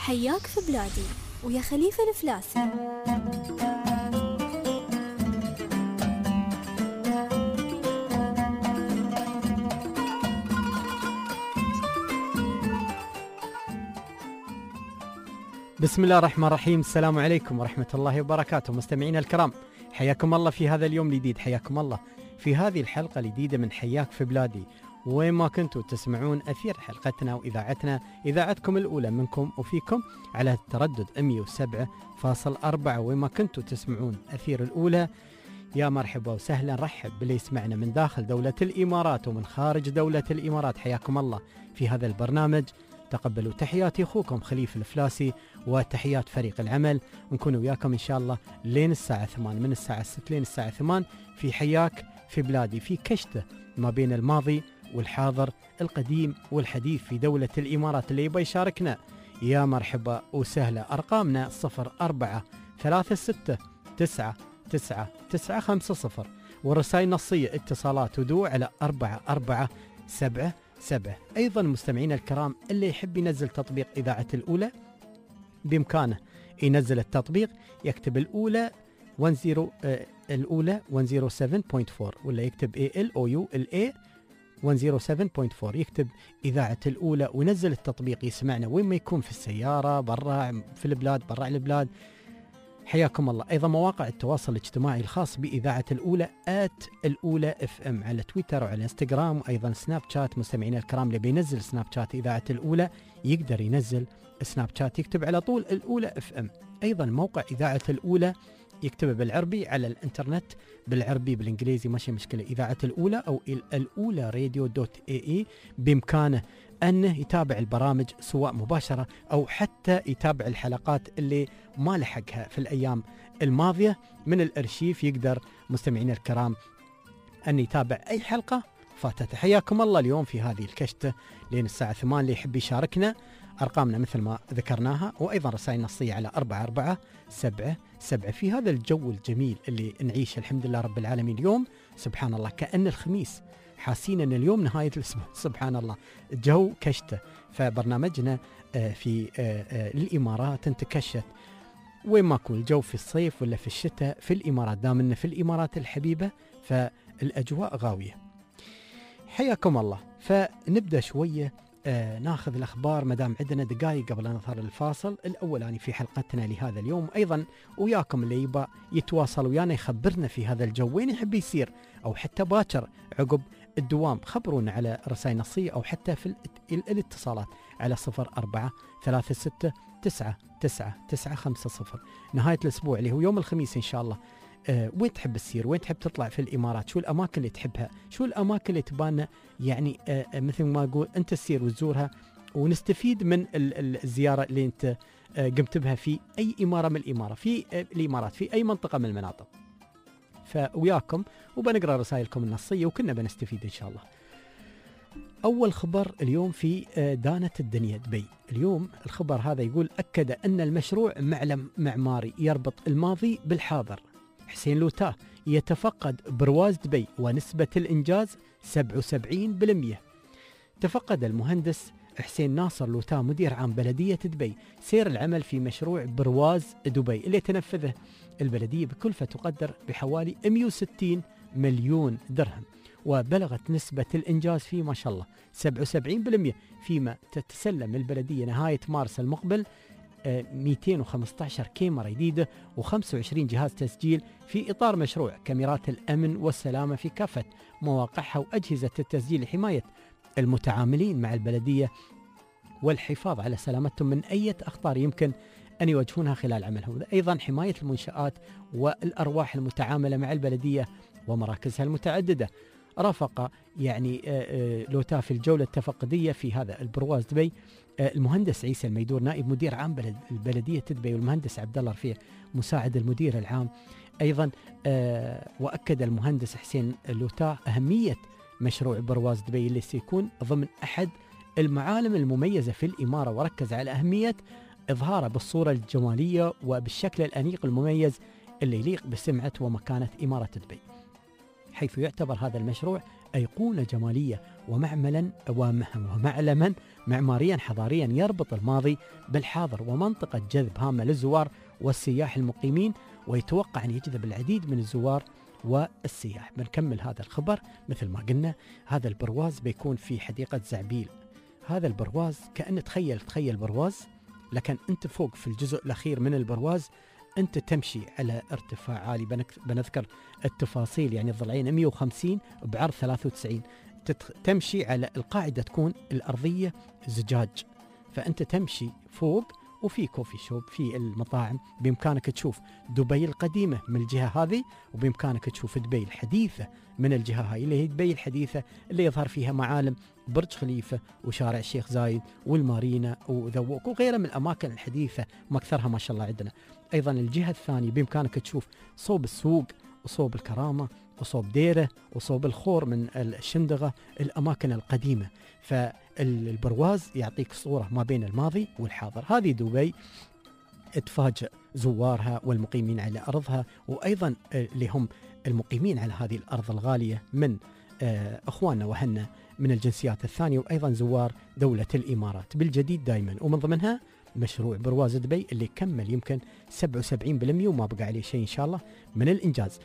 حياك في بلادي ويا خليفة الفلاسي. بسم الله الرحمن الرحيم. السلام عليكم ورحمة الله وبركاته. مستمعينا الكرام، حياكم الله في هذا اليوم الجديد، حياكم الله في هذه الحلقة الجديدة من حياك في بلادي. وين ما كنتوا تسمعون أثير حلقتنا وإذاعتنا، إذاعتكم الأولى منكم وفيكم على التردد 107.4. وين ما كنتوا تسمعون أثير الأولى، يا مرحبا وسهلا، رحب باللي يسمعنا من داخل دولة الإمارات ومن خارج دولة الإمارات. حياكم الله في هذا البرنامج. تقبلوا تحياتي أخوكم خليفة الفلاسي وتحيات فريق العمل. نكون وياكم إن شاء الله لين الساعة 8، من الساعة 6 لين الساعة 8 في حياك في بلادي، في كشته ما بين الماضي والحاضر، القديم والحديث في دولة الإمارات. اللي يبغى يشاركنا يا مرحبا وسهلا. أرقامنا 0436999950، والرسائل نصية اتصالات ودو على 4477. أيضا مستمعينا الكرام، اللي يحب ينزل تطبيق إذاعة الأولى بإمكانه ينزل التطبيق، يكتب الأولى 107.4 ولا يكتب ALOULA 107.4، يكتب إذاعة الأولى وينزل التطبيق يسمعنا وين ما يكون، في السيارة، برا في البلاد، برا البلاد. حياكم الله. أيضا مواقع التواصل الاجتماعي الخاص بإذاعة الأولى @الأولى FM على تويتر وعلى انستغرام، وأيضا سناب شات. مستمعينا الكرام، اللي بينزل سناب شات إذاعة الأولى يقدر ينزل سناب شات، يكتب على طول الأولى FM. أيضا موقع إذاعة الأولى يكتب بالعربي على الانترنت، بالعربي بالإنجليزي ماشي مشكلة، إذاعة الأولى أو الأولى radio.ae. بإمكانه أنه يتابع البرامج سواء مباشرة أو حتى يتابع الحلقات اللي ما لحقها في الأيام الماضية من الأرشيف. يقدر مستمعين الكرام أن يتابع أي حلقة فاتت. حياكم الله اليوم في هذه الكشتة لين الساعة 8. اللي يحب يشاركنا، أرقامنا مثل ما ذكرناها، وأيضا رسائل نصية على 4477 في هذا الجو الجميل اللي نعيش. الحمد لله رب العالمين. اليوم سبحان الله كأن الخميس، حاسين أن اليوم نهاية الأسبوع. سبحان الله، جو كشتة. فبرنامجنا في الإمارات انتكشت وين ما كون الجو، في الصيف ولا في الشتاء في الإمارات، دامنا في الإمارات الحبيبة فالأجواء غاوية. حياكم الله. فنبدأ شوية ناخذ الأخبار مدام عندنا دقائق قبل أن نظهر الفاصل الأولاني في حلقتنا لهذا اليوم. أيضا وياكم اللي يبغى يتواصل ويانا يخبرنا في هذا الجو وين يحب يصير، أو حتى باكر عقب الدوام، خبرونا على رسائل نصية أو حتى في الاتصالات على 0446999950. نهاية الأسبوع اللي هو يوم الخميس إن شاء الله، وين تحب تسير، وين تحب تطلع في الإمارات، شو الأماكن اللي تحبها، شو الأماكن اللي تبانا يعني مثل ما أقول أنت تسير وتزورها ونستفيد من الزيارة اللي أنت قمت بها في أي إمارة من الإمارات في أي منطقة من المناطق. فوياكم وبنقرأ رسائلكم النصية وكنا بنستفيد إن شاء الله. أول خبر اليوم في دانة الدنيا دبي. اليوم الخبر هذا يقول: أكد أن المشروع معلم معماري يربط الماضي بالحاضر. حسين لوتاه يتفقد برواز دبي ونسبة الإنجاز 77%. تفقد المهندس حسين ناصر لوتاه مدير عام بلدية دبي سير العمل في مشروع برواز دبي اللي تنفذه البلدية بكلفة تقدر بحوالي 160 مليون درهم، وبلغت نسبة الإنجاز فيه ما شاء الله 77%، فيما تتسلم البلدية نهاية مارس المقبل 215 كاميرا جديدة و25 جهاز تسجيل في إطار مشروع كاميرات الأمن والسلامة في كافة مواقعها وأجهزة التسجيل لحماية المتعاملين مع البلدية والحفاظ على سلامتهم من أي أخطار يمكن أن يواجهونها خلال عملهم. أيضا حماية المنشآت والأرواح المتعاملة مع البلدية ومراكزها المتعددة. رافق يعني لوتاه في الجولة التفقدية في هذا البرواز دبي المهندس عيسى الميدور نائب مدير عام البلدية دبي، والمهندس عبد الله رفيع مساعد المدير العام. أيضا وأكد المهندس حسين لوتاه أهمية مشروع برواز دبي اللي سيكون ضمن أحد المعالم المميزة في الإمارة، وركز على أهمية إظهاره بالصورة الجمالية وبالشكل الأنيق المميز اللي يليق بسمعة ومكانة إمارة دبي، حيث يعتبر هذا المشروع أيقونة جمالية ومعلما معماريا حضاريا يربط الماضي بالحاضر، ومنطقة جذب هامة للزوار والسياح المقيمين، ويتوقع أن يجذب العديد من الزوار والسياح. بنكمل هذا الخبر. مثل ما قلنا هذا البرواز بيكون في حديقة زعبيل. هذا البرواز كأن تخيل برواز، لكن أنت فوق في الجزء الأخير من البرواز أنت تمشي على ارتفاع عالي. بنذكر التفاصيل، يعني الضلعين 150 بعرض 93. تمشي على القاعدة تكون الأرضية زجاج، فأنت تمشي فوق، وفي كوفي شوب، في المطاعم. بإمكانك تشوف دبي القديمة من الجهة هذه، وبإمكانك تشوف دبي الحديثة من الجهة هاي اللي هي دبي الحديثة اللي يظهر فيها معالم برج خليفة وشارع الشيخ زايد والمارينا وذوق وغيرها من الأماكن الحديثة وأكثرها ما شاء الله عندنا. أيضا الجهة الثانية بإمكانك تشوف صوب السوق وصوب الكرامة وصوب ديرة وصوب الخور من الشندغة، الأماكن القديمة. فالبرواز يعطيك صورة ما بين الماضي والحاضر. هذه دبي تفاجئ زوارها والمقيمين على أرضها، وأيضا اللي هم المقيمين على هذه الأرض الغالية من أخواننا وأهلنا من الجنسيات الثانية، وأيضا زوار دولة الإمارات بالجديد دائما. ومن ضمنها مشروع برواز دبي اللي كمل يمكن 77% وما بقى عليه شيء إن شاء الله من الإنجاز.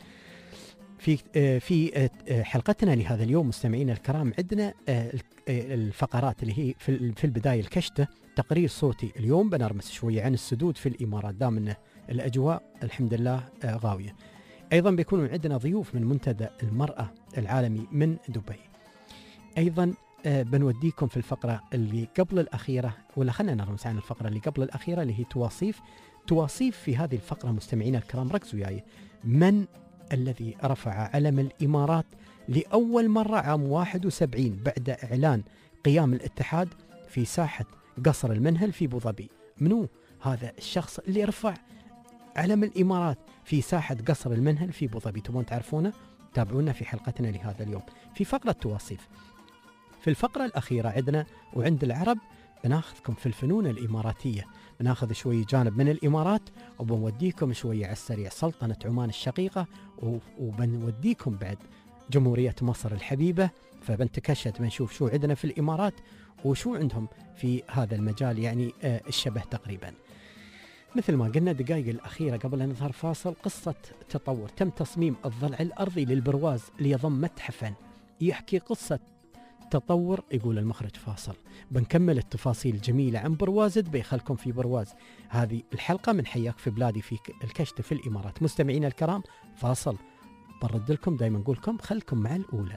في حلقتنا لهذا اليوم مستمعينا الكرام عندنا الفقرات اللي هي في البداية الكشتة، تقرير صوتي. اليوم بنرمس شوية عن السدود في الإمارات، دام أن الأجواء الحمد لله غاوية. أيضا بيكونوا عندنا ضيوف من منتدى المرأة العالمي من دبي. أيضا بنوديكم في الفقرة اللي قبل الأخيرة، ولا خلنا نرمس عن الفقرة اللي قبل الأخيرة اللي هي تواصيف. في هذه الفقرة مستمعينا الكرام ركزوا وياي، من الذي رفع علم الإمارات لأول مرة عام 71 بعد إعلان قيام الاتحاد في ساحة قصر المنهل في أبوظبي؟ منو هذا الشخص اللي رفع علم الإمارات في ساحة قصر المنهل في أبوظبي؟ تبون تعرفونه؟ تابعونا في حلقتنا لهذا اليوم في فقرة تواصيف. في الفقرة الأخيرة عندنا وعند العرب بناخذكم في الفنون الإماراتية، بناخذ شوية جانب من الإمارات، وبنوديكم شوية على السريع سلطنة عمان الشقيقة، وبنوديكم بعد جمهورية مصر الحبيبة. فبنتكشف بنشوف شو عندنا في الإمارات وشو عندهم في هذا المجال، يعني الشبه تقريبا. مثل ما قلنا دقائق الأخيرة قبل أن نظهر فاصل، قصة تطور. تم تصميم الضلع الأرضي للبرواز ليضم متحفا يحكي قصة تطور. يقول المخرج فاصل، بنكمل التفاصيل الجميلة عن برواز دبي. خلكم في برواز. هذه الحلقة من حياك في بلادي في الكشت في الإمارات. مستمعين الكرام فاصل، برد لكم دايما نقول لكم خلكم مع الأولى.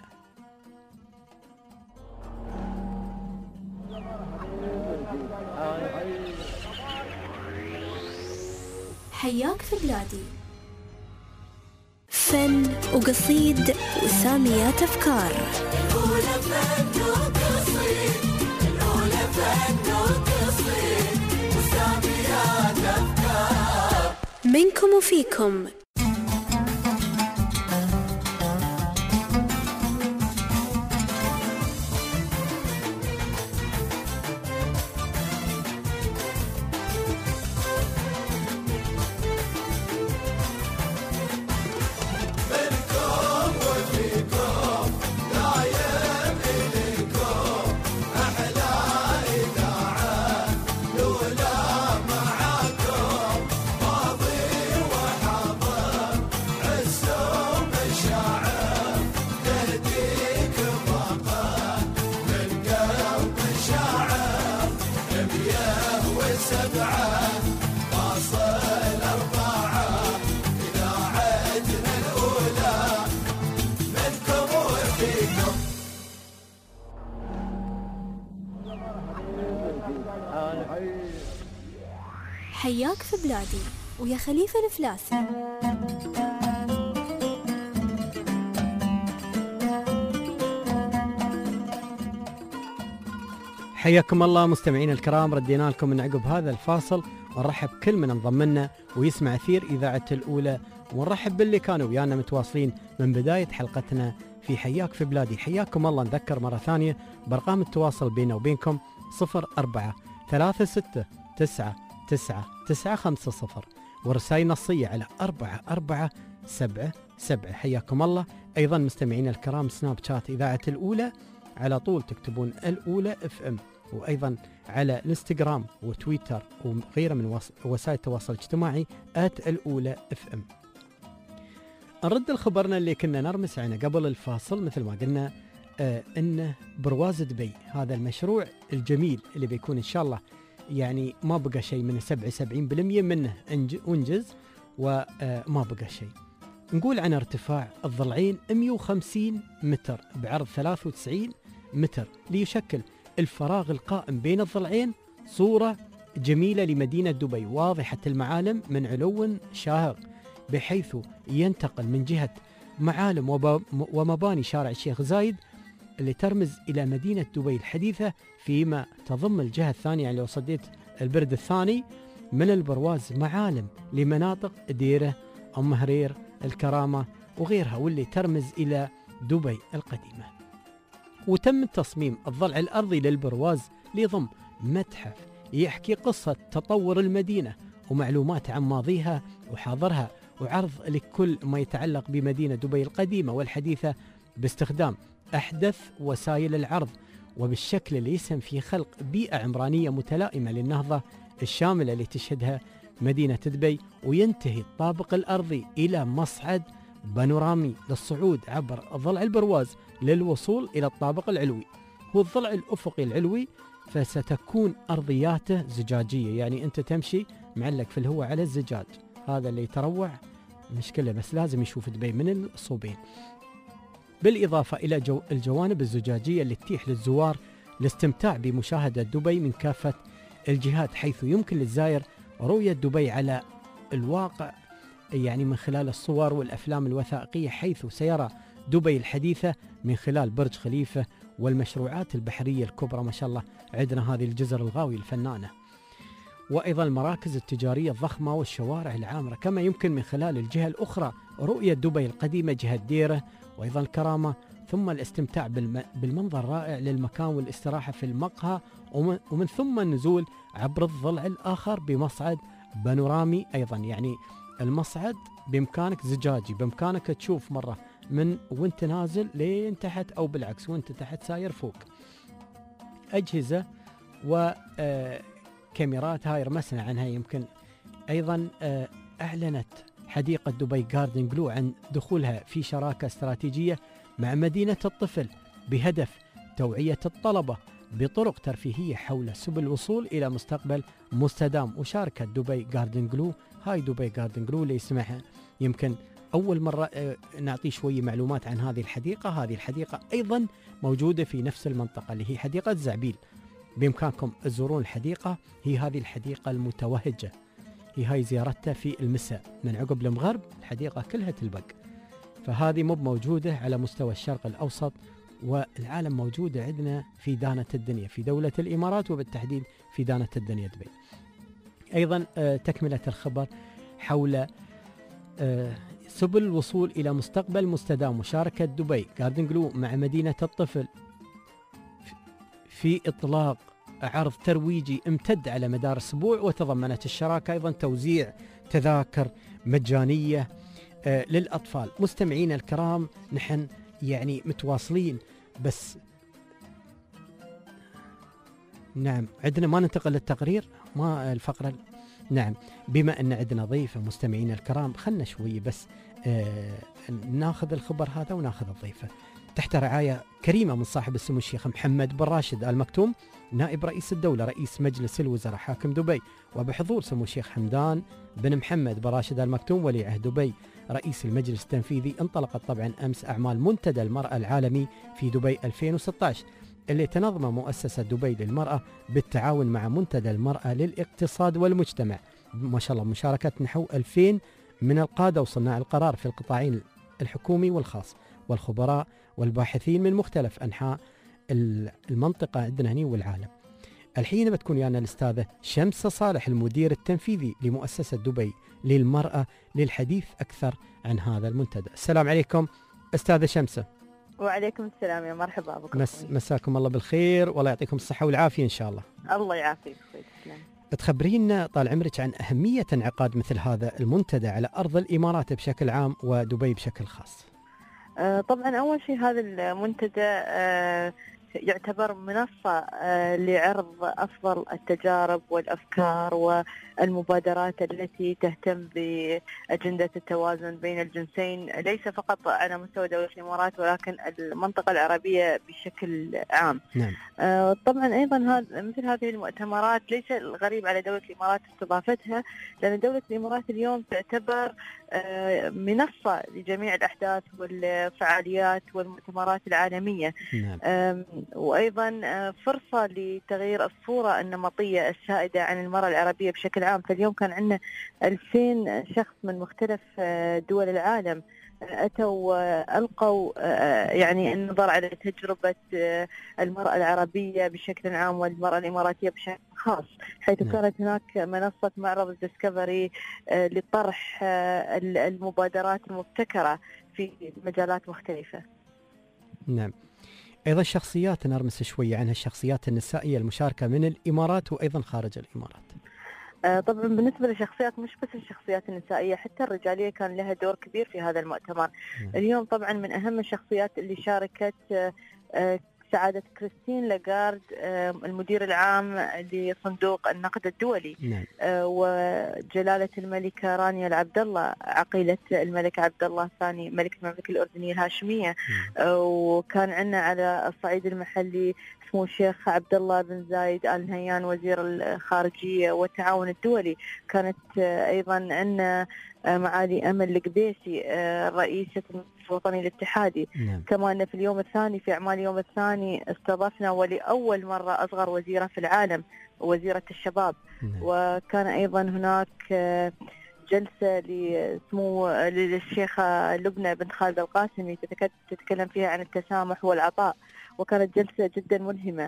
حياك في بلادي، فن وقصيد وساميات أفكار. الأولى فن وقصيد، الأولى فن وقصيد وساميات أفكار، منكم وفيكم. حياك في بلادي ويا خليفة الفلاسي. حياكم الله مستمعين الكرام، ردينا لكم من عقب هذا الفاصل، ونرحب كل من انضم لنا ويسمع أثير إذاعة الأولى، ونرحب باللي كانوا ويانا متواصلين من بداية حلقتنا في حياك في بلادي. حياكم الله. نذكر مرة ثانية بأرقام التواصل بيننا وبينكم 0436999950، ورسائل نصية على 4479 7. حياكم الله. أيضا مستمعين الكرام سناب شات إذاعة الأولى على طول تكتبون الأولى FM، وأيضا على الانستغرام وتويتر وغيرها من وسائل التواصل الاجتماعي الأولى FM. نرد لخبرنا اللي كنا نرمس عنه قبل الفاصل. مثل ما قلنا إنه برواز دبي هذا المشروع الجميل اللي بيكون إن شاء الله يعني ما بقى شيء من 77% منه انجز وما بقى شيء. نقول عن ارتفاع الضلعين 150 متر بعرض 93 متر، ليشكل الفراغ القائم بين الضلعين صورة جميلة لمدينة دبي واضحة المعالم من علو شاهق، بحيث ينتقل من جهة معالم ومباني شارع الشيخ زايد اللي ترمز إلى مدينة دبي الحديثة، فيما تضم الجهة الثانية يعني لو صديت البرد الثاني من البرواز معالم لمناطق ديرة أم هرير الكرامة وغيرها، واللي ترمز إلى دبي القديمة. وتم تصميم الضلع الأرضي للبرواز ليضم متحف يحكي قصة تطور المدينة ومعلومات عن ماضيها وحاضرها، وعرض لكل ما يتعلق بمدينة دبي القديمة والحديثة باستخدام أحدث وسائل العرض، وبالشكل اللي يسهم في خلق بيئة عمرانية متلائمة للنهضة الشاملة اللي تشهدها مدينة دبي. وينتهي الطابق الأرضي إلى مصعد بانورامي للصعود عبر ضلع البرواز للوصول إلى الطابق العلوي. هو الضلع الأفقي العلوي، فستكون أرضياته زجاجية، يعني أنت تمشي معلق في الهواء على الزجاج، هذا اللي يتروع مشكلة، بس لازم يشوف دبي من الصوبين. بالإضافة إلى الجوانب الزجاجية اللي تتيح للزوار الاستمتاع بمشاهدة دبي من كافة الجهات، حيث يمكن للزائر رؤية دبي على الواقع يعني من خلال الصور والأفلام الوثائقية، حيث سيرى دبي الحديثة من خلال برج خليفة والمشروعات البحرية الكبرى. ما شاء الله عندنا هذه الجزر الغاوية الفنانة، وأيضا المراكز التجارية الضخمة والشوارع العامرة. كما يمكن من خلال الجهة الأخرى رؤية دبي القديمة جهة ديرة وأيضا الكرامة، ثم الاستمتاع بالمنظر الرائع للمكان والاستراحة في المقهى، ومن ثم النزول عبر الضلع الآخر بمصعد بانورامي. أيضا يعني المصعد بإمكانك زجاجي، بإمكانك تشوف مرة من وانت نازل لين تحت أو بالعكس وانت تحت ساير فوق. أجهزة وكاميرات هاي رمسنا عنها. يمكن أيضا أعلنت حديقة دبي جاردن جلو عن دخولها في شراكة استراتيجية مع مدينة الطفل بهدف توعية الطلبة بطرق ترفيهية حول سبل الوصول إلى مستقبل مستدام. وشاركت دبي جاردن جلو، هاي دبي جاردن جلو اللي يسمعها يمكن أول مرة نعطي شوية معلومات عن هذه الحديقة. هذه الحديقة أيضا موجودة في نفس المنطقة اللي هي حديقة زعبيل، بإمكانكم تزورون الحديقة. هي هذه الحديقة المتوهجة، هي هاي زيارتها في المساء من عقب المغرب، الحديقة كلها تلبق. فهذه مو موجودة على مستوى الشرق الأوسط والعالم، موجودة عندنا في دانة الدنيا في دولة الإمارات وبالتحديد في دانة الدنيا دبي. أيضا تكملة الخبر حول سبل الوصول إلى مستقبل مستدام. مشاركة دبي جاردن جلو مع مدينة الطفل في إطلاق عرض ترويجي امتد على مدار أسبوع، وتضمنت الشراكة أيضا توزيع تذاكر مجانية للأطفال. مستمعين الكرام نحن يعني متواصلين، بس نعم عندنا ما ننتقل للتقرير ما الفقرة. نعم بما أن عندنا ضيفة مستمعين الكرام خلنا شوي بس ناخذ الخبر هذا وناخذ الضيفة تحت رعاية كريمة من صاحب السمو الشيخ محمد بن راشد آل مكتوم نائب رئيس الدولة رئيس مجلس الوزراء حاكم دبي، وبحضور سمو الشيخ حمدان بن محمد بن راشد آل مكتوم ولي عهد دبي رئيس المجلس التنفيذي. انطلقت طبعا أمس أعمال منتدى المرأة العالمي في دبي 2016 اللي تنظمه مؤسسة دبي للمرأة بالتعاون مع منتدى المرأة للاقتصاد والمجتمع. ما شاء الله مشاركة نحو 2000 من القادة وصناع القرار في القطاعين الحكومي والخاص والخبراء والباحثين من مختلف أنحاء المنطقة عندنا هنا والعالم. الحين بتكون يعني الأستاذة شمس صالح المدير التنفيذي لمؤسسة دبي للمرأة للحديث أكثر عن هذا المنتدى. السلام عليكم أستاذة شمسة. وعليكم السلام، يا مرحبا بكم. مساكم الله بالخير والله يعطيكم الصحة والعافية إن شاء الله. الله يعافيك أخوي. تسلم. تخبرينا طال عمرك عن أهمية انعقاد مثل هذا المنتدى على أرض الإمارات بشكل عام ودبي بشكل خاص؟ طبعا أول شيء هذا المنتدى يعتبر منصة لعرض أفضل التجارب والأفكار والمبادرات التي تهتم بأجندة التوازن بين الجنسين، ليس فقط على مستوى دولة الإمارات ولكن المنطقة العربية بشكل عام. نعم. طبعا أيضا مثل هذه المؤتمرات ليس الغريب على دولة الإمارات استضافتها، لأن دولة الإمارات اليوم تعتبر منصة لجميع الأحداث والفعاليات والمؤتمرات العالمية. نعم. وأيضا فرصة لتغيير الصورة النمطية السائدة عن المرأة العربية بشكل عام. فاليوم كان عندنا 2000 شخص من مختلف دول العالم أتوا ألقوا يعني النظر على تجربة المرأة العربية بشكل عام والمرأة الإماراتية بشكل خاص، حيث كانت هناك منصة معرض الديسكفري لطرح المبادرات المبتكرة في مجالات مختلفة. نعم. أيضا شخصيات نرمس شوية عنها، الشخصيات النسائية المشاركة من الإمارات وأيضا خارج الإمارات. طبعا بالنسبة للشخصيات مش بس الشخصيات النسائية، حتى الرجالية كان لها دور كبير في هذا المؤتمر. اليوم طبعا من أهم الشخصيات اللي شاركت سعادة كريستين لاغارد المدير العام لصندوق النقد الدولي. وجلالة الملكة رانيا العبد الله عقيلة الملك عبد الله الثاني ملك المملكة الأردنية الهاشمية. وكان عندنا على الصعيد المحلي سمو الشيخ عبد الله بن زايد آل نهيان وزير الخارجية والتعاون الدولي. كانت أيضا عندنا معالي أمل القبيسي رئيسة المجلس الوطني الاتحادي. كمان في اليوم الثاني في أعمال اليوم الثاني استضفنا ولأول مرة أصغر وزيرة في العالم وزيرة الشباب. وكان أيضا هناك جلسة لسمو للشيخة لبنى بنت خالد القاسمي تتكلم فيها عن التسامح والعطاء، وكانت جلسة جدا ملهمة.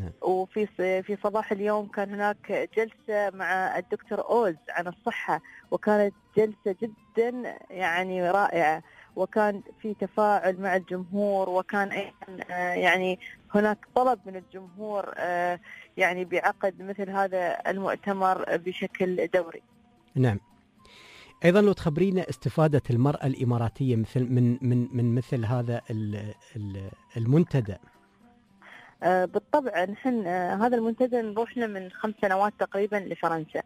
وفي صباح اليوم كان هناك جلسة مع الدكتور أوز عن الصحة، وكانت جلسة جدا يعني رائعة، وكان في تفاعل مع الجمهور، وكان أيضا يعني هناك طلب من الجمهور يعني بعقد مثل هذا المؤتمر بشكل دوري. نعم. أيضا لو تخبرينا استفادة المرأة الإماراتية من مثل هذا المنتدى. بالطبع نحن هذا المنتدى نروحنا من 5 سنوات تقريبا لفرنسا،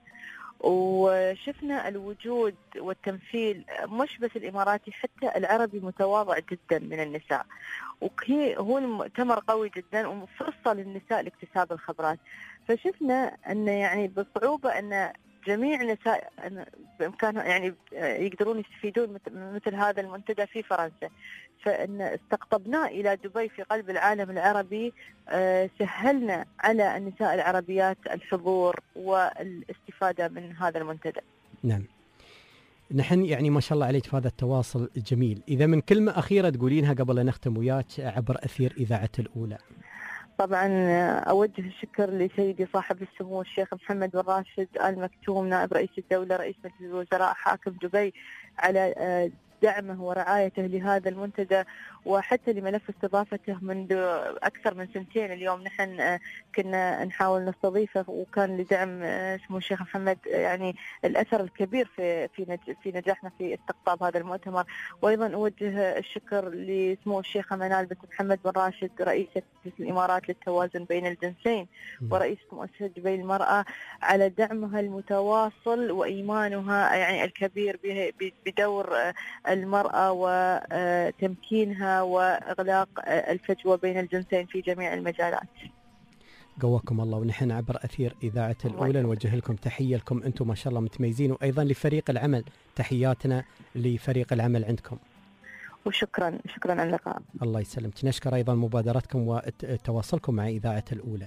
وشفنا الوجود والتمثيل مش بس الإماراتي حتى العربي متواضع جدا من النساء، وهو المؤتمر قوي جدا وفرصة للنساء لاكتساب الخبرات. فشفنا أن يعني بالصعوبة أن جميع النساء بإمكانهم يعني يقدرون يستفيدون مثل هذا المنتدى في فرنسا. فإن استقطبناه إلى دبي في قلب العالم العربي سهلنا على النساء العربيات الحضور والاستفادة من هذا المنتدى. نعم. نحن يعني ما شاء الله عليك في هذا التواصل الجميل. إذا من كلمة أخيرة تقولينها قبل أن نختم وياك عبر أثير إذاعة الأولى. طبعا أوجه الشكر لسيدي صاحب السمو الشيخ محمد بن راشد آل مكتوم نائب رئيس الدولة رئيس مجلس الوزراء حاكم دبي على دعمه ورعايته لهذا المنتدى، وحتى لملف استضافته منذ أكثر من 2 اليوم نحن كنا نحاول نستضيفه، وكان لدعم سمو الشيخ محمد يعني الأثر الكبير في نجاحنا في استقطاب هذا المؤتمر. وأيضا أوجه الشكر لسمو الشيخة منال بنت محمد بن راشد رئيسة مجلس الإمارات للتوازن بين الجنسين ورئيسة مؤسسة دبي المرأة على دعمها المتواصل وإيمانها يعني الكبير بدور المرأة وتمكينها وإغلاق الفجوة بين الجنسين في جميع المجالات. قواكم الله. ونحن عبر أثير إذاعة الأولى نوجه لكم تحية لكم أنتم ما شاء الله متميزين، وأيضا لفريق العمل تحياتنا لفريق العمل عندكم. وشكرا على اللقاء. الله يسلمك. نشكر أيضا مبادرتكم وتواصلكم مع إذاعة الأولى.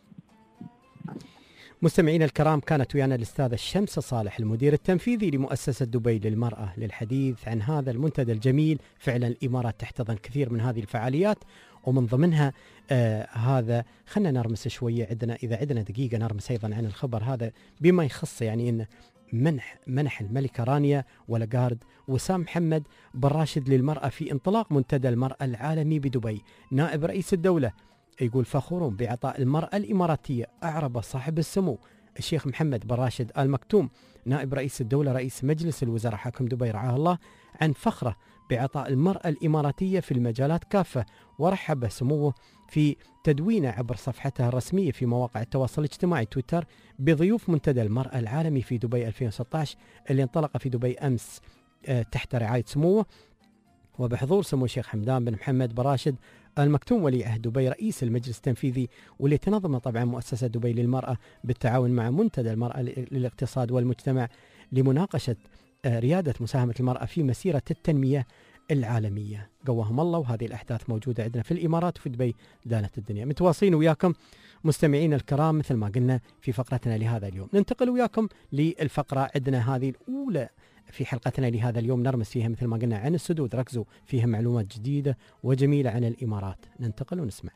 مستمعينا الكرام، كانت ويانا الأستاذة شمس صالح المدير التنفيذي لمؤسسة دبي للمرأة للحديث عن هذا المنتدى الجميل. فعلا الإمارات تحتضن كثير من هذه الفعاليات، ومن ضمنها هذا خلنا نرمس شوية، إذا عندنا دقيقة نرمس أيضا عن الخبر هذا بما يخص يعني إن منح الملكة رانيا ولاغارد وسام محمد بن راشد للمرأة في انطلاق منتدى المرأة العالمي بدبي. نائب رئيس الدولة يقول فخورون بعطاء المرأة الإماراتية. أعرب صاحب السمو الشيخ محمد بن راشد آل مكتوم نائب رئيس الدولة رئيس مجلس الوزراء حاكم دبي رعاه الله عن فخره بعطاء المرأة الإماراتية في المجالات كافة، ورحب سموه في تدوينه عبر صفحته الرسمية في مواقع التواصل الاجتماعي تويتر بضيوف منتدى المرأة العالمي في دبي 2016 اللي انطلق في دبي أمس تحت رعاية سموه، وبحضور سمو الشيخ حمدان بن محمد بن راشد آل مكتوم ولي عهد دبي رئيس المجلس التنفيذي، واللي تنظم طبعا مؤسسة دبي للمرأة بالتعاون مع منتدى المرأة للاقتصاد والمجتمع لمناقشة ريادة مساهمة المرأة في مسيرة التنمية العالمية. قواهم الله. وهذه الأحداث موجودة عندنا في الإمارات وفي دبي دالة الدنيا. متواصلين وياكم مستمعين الكرام مثل ما قلنا في فقرتنا لهذا اليوم. ننتقل وياكم للفقرة عندنا هذه الأولى في حلقتنا لهذا اليوم، نرمز فيها مثل ما قلنا عن السدود، ركزوا فيها معلومات جديدة وجميلة عن الإمارات. ننتقل ونسمع.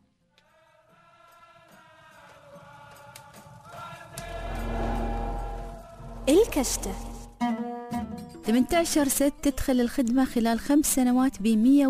الكشتة. 18 ست تدخل الخدمة خلال 5 سنوات ب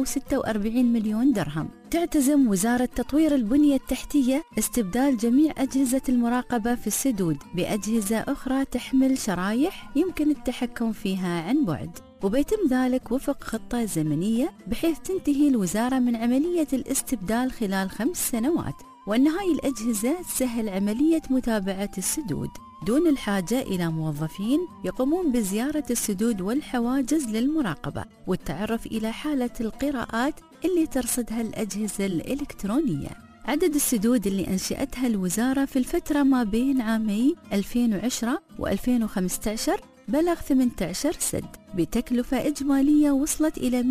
146 مليون درهم. تعتزم وزارة تطوير البنية التحتية استبدال جميع أجهزة المراقبة في السدود بأجهزة أخرى تحمل شرايح يمكن التحكم فيها عن بعد، وبيتم ذلك وفق خطة زمنية بحيث تنتهي الوزارة من عملية الاستبدال خلال 5 سنوات، وأن هاي الأجهزة تسهل عملية متابعة السدود دون الحاجة إلى موظفين يقومون بزيارة السدود والحواجز للمراقبة والتعرف إلى حالة القراءات اللي ترصدها الأجهزة الإلكترونية. عدد السدود اللي أنشأتها الوزارة في الفترة ما بين عامي 2010 و2015 بلغ 18 سد بتكلفة إجمالية وصلت إلى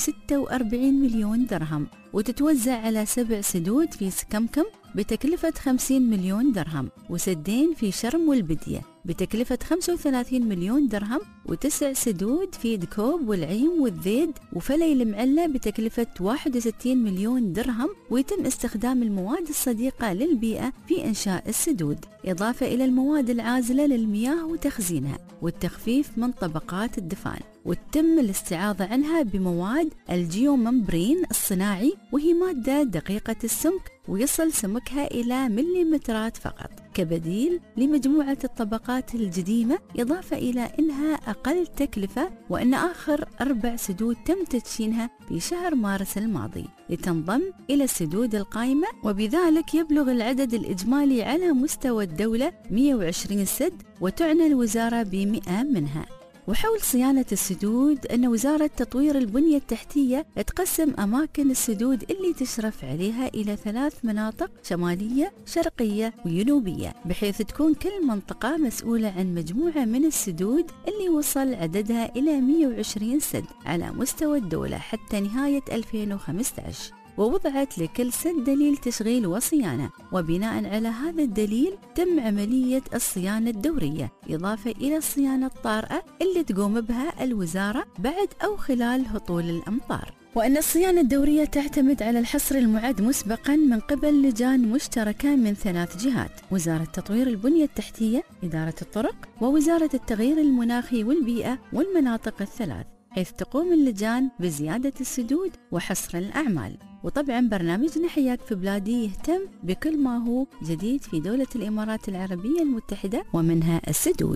146 مليون درهم، وتتوزع على 7 سدود في سكمكم بتكلفة 50 مليون درهم، وسدين في شرم والبدية بتكلفة 35 مليون درهم، و9 سدود في دكوب والعيم والذيد وفلي المعلة بتكلفة 61 مليون درهم، ويتم استخدام المواد الصديقة للبيئة في إنشاء السدود، إضافة إلى المواد العازلة للمياه وتخزينها والتخفيف من طبقات الدفان، وتم الاستعاضة عنها بمواد الجيوممبرين الصناعي، وهي مادة دقيقة السمك ويصل سمكها إلى مليمترات فقط كبديل لمجموعة الطبقات الجديمة، إضافة إلى أنها أقل تكلفة، وأن آخر 4 سدود تم تدشينها في شهر مارس الماضي لتنضم إلى السدود القائمة، وبذلك يبلغ العدد الإجمالي على مستوى الدولة 120 سد، وتعنى الوزارة ب100 منها. وحول صيانة السدود أن وزارة تطوير البنية التحتية تقسم أماكن السدود اللي تشرف عليها إلى 3 مناطق شمالية شرقية وجنوبية، بحيث تكون كل منطقة مسؤولة عن مجموعة من السدود اللي وصل عددها إلى 120 سد على مستوى الدولة حتى نهاية 2015. ووضعت لكل سد دليل تشغيل وصيانة، وبناء على هذا الدليل تم عملية الصيانة الدورية، إضافة إلى الصيانة الطارئة اللي تقوم بها الوزارة بعد أو خلال هطول الأمطار. وأن الصيانة الدورية تعتمد على الحصر المعد مسبقا من قبل لجان مشتركة من 3 جهات: وزارة تطوير البنية التحتية، إدارة الطرق، ووزارة التغيير المناخي والبيئة والمناطق ال3، حيث تقوم اللجان بزيادة السدود وحصر الأعمال. وطبعا برنامجنا حياك في بلادي يهتم بكل ما هو جديد في دولة الإمارات العربية المتحدة ومنها السدود.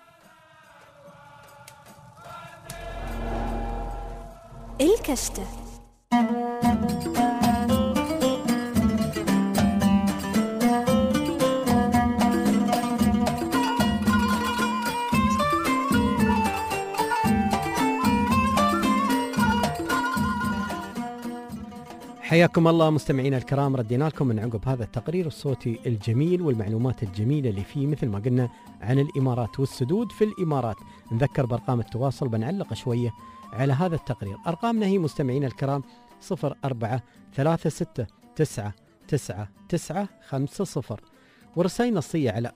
الكشتة. حياكم الله مستمعينا الكرام، ردينا لكم من عقب هذا التقرير الصوتي الجميل والمعلومات الجميلة اللي فيه مثل ما قلنا عن الإمارات والسدود في الإمارات. نذكر بأرقام التواصل، بنعلق شوية على هذا التقرير. أرقامنا هي مستمعينا الكرام 0436699950، ورسائل نصية على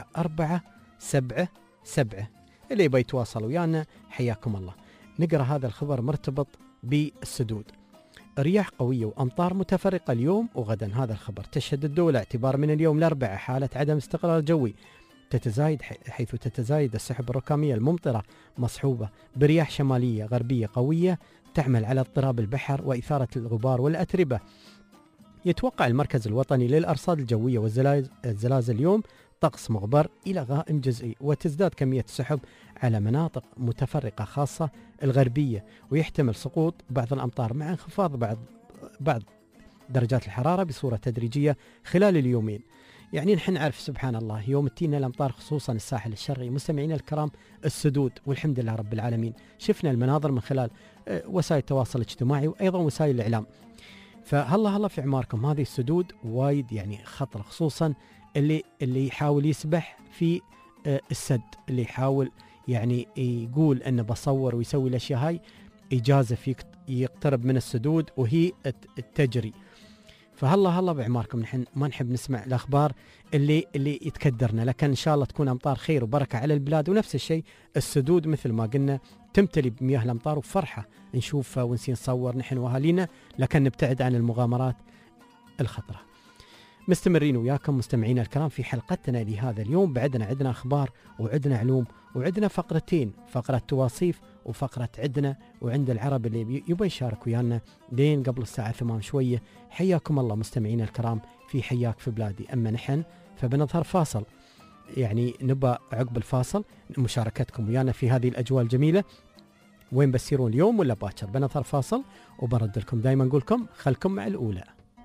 4477. اللي يبغى يتواصل ويانا حياكم الله. نقرأ هذا الخبر مرتبط بالسدود. رياح قوية وأمطار متفرقة اليوم وغدا. هذا الخبر تشهد الدولة اعتبار من اليوم الأربعاء حالة عدم استقرار جوي تتزايد، حيث تتزايد السحب الركامية الممطرة مصحوبة برياح شمالية غربية قوية تعمل على اضطراب البحر وإثارة الغبار والأتربة. يتوقع المركز الوطني للأرصاد الجوية والزلازل اليوم طقس مغبر إلى غائم جزئي، وتزداد كمية السحب على مناطق متفرقة خاصة الغربية، ويحتمل سقوط بعض الأمطار مع انخفاض بعض درجات الحرارة بصورة تدريجية خلال اليومين. يعني نحن نعرف سبحان الله يوم تينا الأمطار خصوصا الساحل الشرقي مستمعينا الكرام السدود، والحمد لله رب العالمين شفنا المناظر من خلال وسائل التواصل الاجتماعي وأيضا وسائل الإعلام. فهلا في عماركم هذه السدود وايد يعني خطر، خصوصا اللي يحاول يسبح في السد، اللي يحاول يعني يقول أنه بصور ويسوي الأشياء هاي يجازف يقترب من السدود وهي تجري. فهلا بعماركم، نحن ما نحب نسمع الأخبار اللي يتكدرنا، لكن إن شاء الله تكون أمطار خير وبركة على البلاد. ونفس الشيء السدود مثل ما قلنا تمتلي بمياه الأمطار، وفرحة نشوف ونسي نصور نحن وأهالينا، لكن نبتعد عن المغامرات الخطرة. مستمرين وياكم مستمعينا الكرام في حلقتنا لهذا اليوم. عندنا أخبار وعندنا علوم وعندنا فقرتين، فقرة تواصيف وفقرة عندنا وعند العرب اللي يبغى يشارك ويانا لين قبل الساعة 8 شوية. حياكم الله مستمعينا الكرام في حياك في بلادي. أما نحن فبنظهر فاصل، يعني نبى عقب الفاصل مشاركتكم ويانا في هذه الأجواء الجميلة. وين بسيرون اليوم ولا باكر؟ بنظهر فاصل وبرد لكم. دايما نقول لكم خلكم مع الأولى.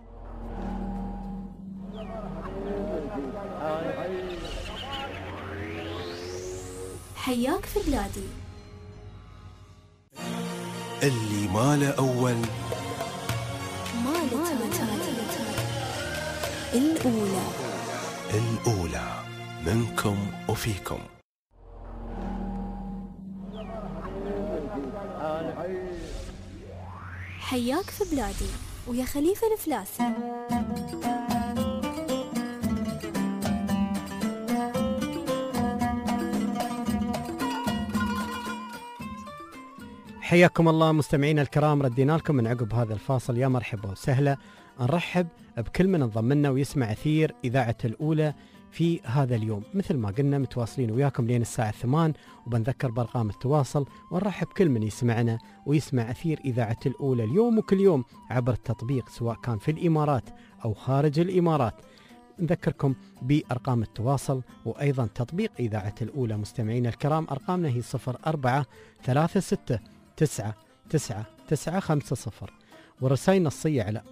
حياك في بلادي. اللي ما له أول ما له الأولى منكم وفيكم. حياك في بلادي ويا خليفة الفلاسي. حياكم الله مستمعينا الكرام، ردينا لكم من عقب هذا الفاصل. يا مرحبا وسهلا، نرحب بكل من انضم لنا ويسمع أثير إذاعة الأولى في هذا اليوم. مثل ما قلنا متواصلين وياكم لين الساعة 8، وبنذكر بأرقام التواصل، ونرحب كل من يسمعنا ويسمع أثير إذاعة الأولى اليوم وكل يوم عبر التطبيق، سواء كان في الإمارات أو خارج الإمارات. نذكركم بأرقام التواصل وأيضا تطبيق إذاعة الأولى. مستمعينا الكرام أرقامنا هي 0436 ورسائل نصية على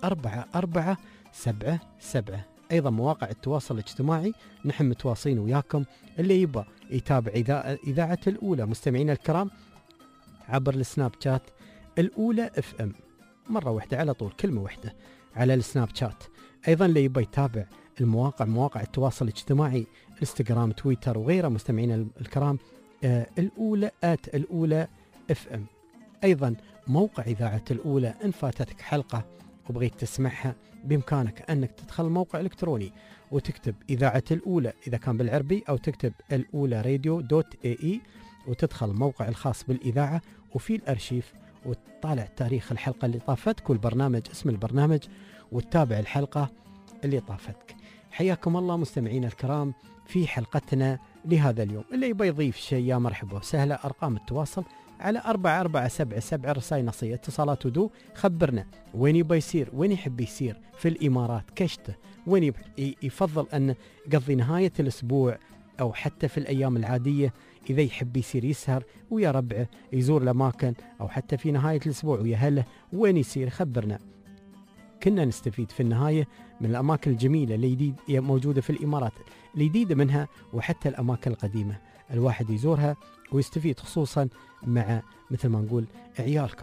4477. أيضا مواقع التواصل الاجتماعي نحن متواصلين وياكم، اللي يبغى يتابع إذاعة الأولى مستمعينا الكرام عبر السناب شات الأولى FM، مرة واحدة على طول كلمة واحدة على السناب شات. أيضا اللي يبغى يتابع مواقع التواصل الاجتماعي انستغرام تويتر وغيرها مستمعينا الكرام الأولى @الأولى FM. أيضا موقع إذاعة الأولى، إن فاتتك حلقة وبغيت تسمعها بإمكانك أنك تدخل موقع إلكتروني وتكتب إذاعة الأولى إذا كان بالعربي، أو تكتب الأولى radio.ae وتدخل الموقع الخاص بالإذاعة، وفي الأرشيف وتطالع تاريخ الحلقة اللي طافتك والبرنامج اسم البرنامج وتتابع الحلقة اللي طافتك. حياكم الله مستمعين الكرام في حلقتنا لهذا اليوم. اللي يبغى يضيف شيء يا مرحبا وسهلا، أرقام التواصل على 4477 رسائل نصية اتصالات ودو. خبرنا وين يبغى يصير، وين يحب يصير في الإمارات كشته، وين يفضل أن يقضي نهاية الأسبوع أو حتى في الأيام العادية إذا يحب يصير يسهر ويا ربعه يزور الأماكن، أو حتى في نهاية الأسبوع ويا هله وين يصير. خبرنا، كنا نستفيد في النهاية من الأماكن الجميلة اللي موجودة في الإمارات، الجديدة منها وحتى الأماكن القديمة، الواحد يزورها ويستفيد، خصوصا مع مثل ما نقول عيالكم.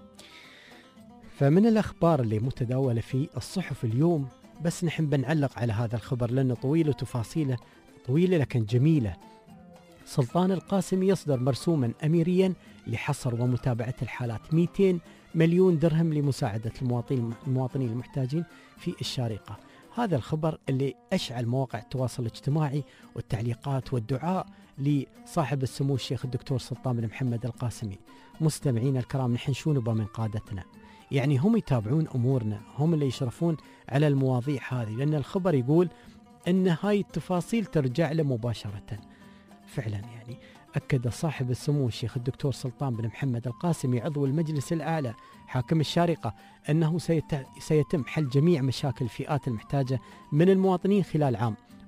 فمن الأخبار اللي متداولة في الصحف اليوم، بس نحن بنعلق على هذا الخبر لأنه طويل وتفاصيله طويلة لكن جميلة. سلطان القاسمي يصدر مرسوما أميريا لحصر ومتابعة الحالات، 200 مليون درهم لمساعدة المواطنين المحتاجين في الشارقة. هذا الخبر اللي أشعل مواقع التواصل الاجتماعي والتعليقات والدعاء لصاحب السمو الشيخ الدكتور سلطان بن محمد القاسمي. مستمعين الكرام، نحن شو نبغى من قادتنا؟ يعني هم يتابعون أمورنا، هم اللي يشرفون على المواضيع هذه، لأن الخبر يقول أن هاي التفاصيل ترجع له مباشرة. فعلا يعني أكد صاحب السمو الشيخ الدكتور سلطان بن محمد القاسمي عضو المجلس الأعلى حاكم الشارقة أنه سيتم حل جميع مشاكل الفئات المحتاجة من المواطنين خلال عام،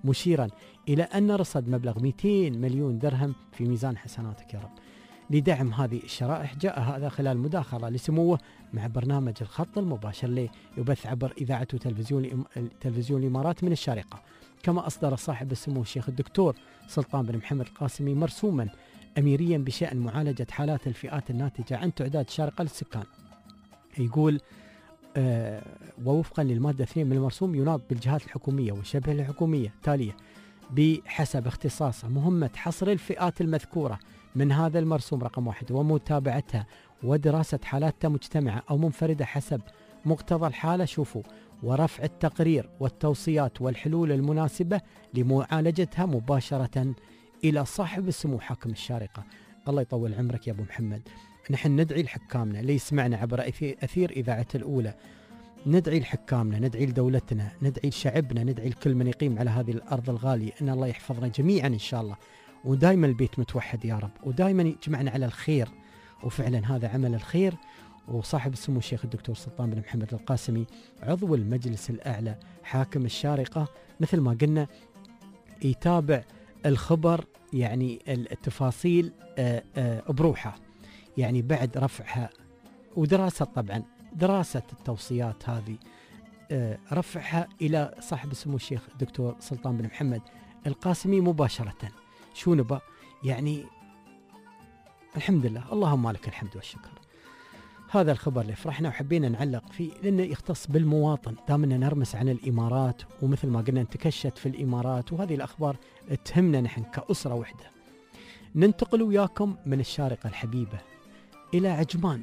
مشيرا إلى أن رصد مبلغ 200 مليون درهم في ميزان حسناتك يا رب. لدعم هذه الشرائح جاء هذا خلال مداخلة لسموه مع برنامج الخط المباشر اللي يبث عبر إذاعة تلفزيون الإمارات من الشارقة. كما أصدر صاحب السمو الشيخ الدكتور سلطان بن محمد القاسمي مرسوما أميريا بشأن معالجة حالات الفئات الناتجة عن تعداد الشارقة للسكان. يقول ووفقا للمادة 2 من المرسوم يناط بالجهات الحكومية وشبه الحكومية تالية بحسب اختصاصها مهمة حصر الفئات المذكورة من هذا المرسوم رقم 1 ومتابعتها ودراسة حالاتها مجتمعة أو منفردة حسب مقتضى الحالة. شوفوا، ورفع التقرير والتوصيات والحلول المناسبة لمعالجتها مباشرة إلى صاحب السمو حاكم الشارقة. الله يطول عمرك يا أبو محمد. نحن ندعي لحكامنا اللي يسمعنا عبر أثير إذاعة الأولى، ندعي لحكامنا، ندعي لدولتنا، ندعي لشعبنا، ندعي لكل من يقيم على هذه الأرض الغالية أن الله يحفظنا جميعا إن شاء الله، ودائما البيت متوحد يا رب، ودائما يجمعنا على الخير. وفعلا هذا عمل الخير. وصاحب السمو الشيخ الدكتور سلطان بن محمد القاسمي عضو المجلس الأعلى حاكم الشارقة مثل ما قلنا يتابع الخبر، يعني التفاصيل بروحها، يعني بعد رفعها ودراسة، طبعا دراسة التوصيات هذه رفعها إلى صاحب السمو الشيخ الدكتور سلطان بن محمد القاسمي مباشرة. شو نبى يعني؟ الحمد لله، اللهم لك الحمد والشكر. هذا الخبر اللي فرحنا وحبينا نعلق فيه لأنه يختص بالمواطن، دامنا نرمس عن الإمارات ومثل ما قلنا انتكشت في الإمارات، وهذه الأخبار تهمنا نحن كأسرة وحدة. ننتقل وياكم من الشارقة الحبيبة إلى عجمان.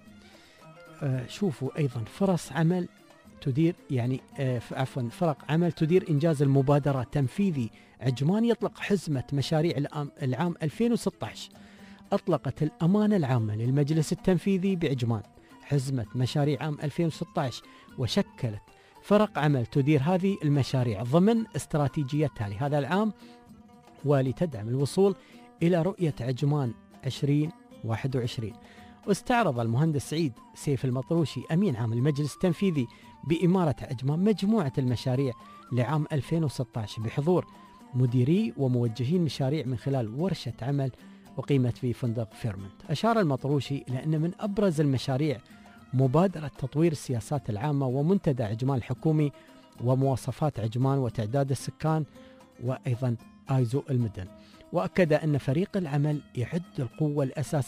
شوفوا أيضا فرص عمل تدير، يعني فرق عمل تدير إنجاز المبادرة. تنفيذي عجمان يطلق حزمة مشاريع العام 2016. أطلقت الأمانة العامة للمجلس التنفيذي بعجمان حزمة مشاريع عام 2016، وشكلت فرق عمل تدير هذه المشاريع ضمن استراتيجيتها لهذا العام ولتدعم الوصول إلى رؤية عجمان 2021. واستعرض المهندس سعيد سيف المطروشي أمين عام المجلس التنفيذي بإمارة عجمان مجموعة المشاريع لعام 2016 بحضور مديري وموجهين مشاريع من خلال ورشة عمل وقيمت في فندق فيرمنت. أشار المطروشي إلى أن من أبرز المشاريع مبادرة تطوير السياسات العامة ومنتدى عجمان الحكومي ومواصفات عجمان وتعداد السكان وأيضا آيزو المدن. وأكد أن فريق العمل يعد القوة